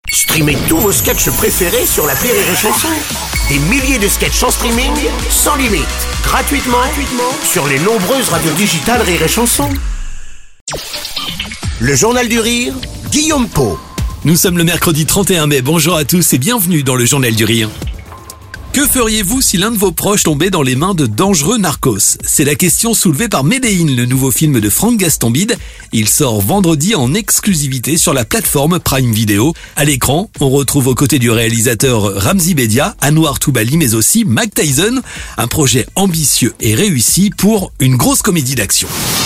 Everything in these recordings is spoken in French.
Streamez tous vos sketchs préférés sur l'appli Rire et Chanson. Des milliers de sketchs en streaming, sans limite, gratuitement sur les nombreuses radios digitales Rire et Chanson. Le Journal du Rire, Guillaume Pau. Nous sommes le mercredi 31 mai, bonjour à tous et bienvenue dans le Journal du Rire. Que feriez-vous si l'un de vos proches tombait dans les mains de dangereux narcos? C'est la question soulevée par Medellín, le nouveau film de Franck Gastambide. Il sort vendredi en exclusivité sur la plateforme Prime Video. À l'écran, on retrouve aux côtés du réalisateur Ramzy Bedia, Anouar Toubali, mais aussi Mike Tyson. Un projet ambitieux et réussi pour une grosse comédie d'action.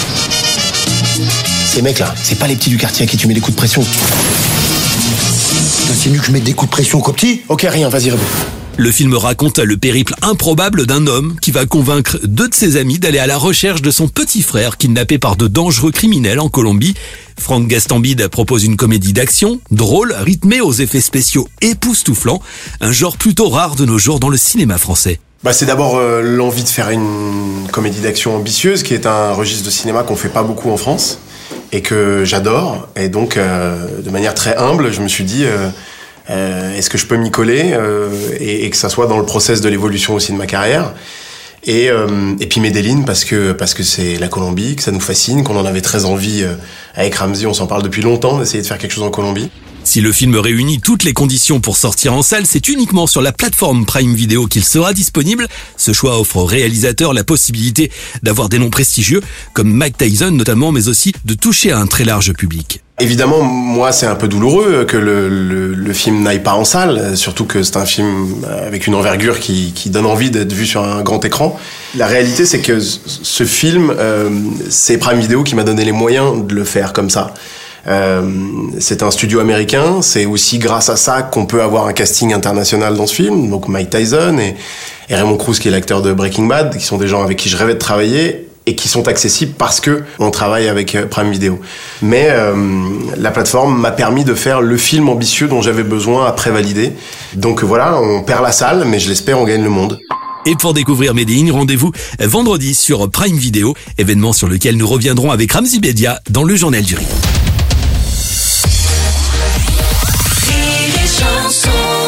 Ces mecs-là, c'est pas les petits du quartier à qui tu mets des coups de pression. C'est mieux que je mette des coups de pression qu'aux petits. Ok, rien, vas-y, réponds. Le film raconte le périple improbable d'un homme qui va convaincre deux de ses amis d'aller à la recherche de son petit frère kidnappé par de dangereux criminels en Colombie. Franck Gastambide propose une comédie d'action, drôle, rythmée aux effets spéciaux époustouflants, un genre plutôt rare de nos jours dans le cinéma français. C'est d'abord l'envie de faire une comédie d'action ambitieuse, qui est un registre de cinéma qu'on fait pas beaucoup en France et que j'adore. Et donc, de manière très humble, je me suis dit... est-ce que je peux m'y coller et que ça soit dans le process de l'évolution aussi de ma carrière et puis Medellín parce que c'est la Colombie, que ça nous fascine, qu'on en avait très envie avec Ramzy, on s'en parle depuis longtemps d'essayer de faire quelque chose en Colombie. Si le film réunit toutes les conditions pour sortir en salle, c'est uniquement sur la plateforme Prime Video qu'il sera disponible. Ce choix offre aux réalisateurs la possibilité d'avoir des noms prestigieux, comme Mike Tyson notamment, mais aussi de toucher à un très large public. Évidemment, moi, c'est un peu douloureux que le film n'aille pas en salle, surtout que c'est un film avec une envergure qui donne envie d'être vu sur un grand écran. La réalité, c'est que ce film, c'est Prime Video qui m'a donné les moyens de le faire comme ça. C'est un studio américain, c'est aussi grâce à ça qu'on peut avoir un casting international dans ce film, donc Mike Tyson et Raymond Cruz qui est l'acteur de Breaking Bad, qui sont des gens avec qui je rêvais de travailler et qui sont accessibles parce que on travaille avec Prime Video. Mais la plateforme m'a permis de faire le film ambitieux dont j'avais besoin après valider. Donc voilà, on perd la salle, mais je l'espère, on gagne le monde. Et pour découvrir Medellín, rendez-vous vendredi sur Prime Video, événement sur lequel nous reviendrons avec Ramzy Bedia dans le Journal du Rire. Chanson.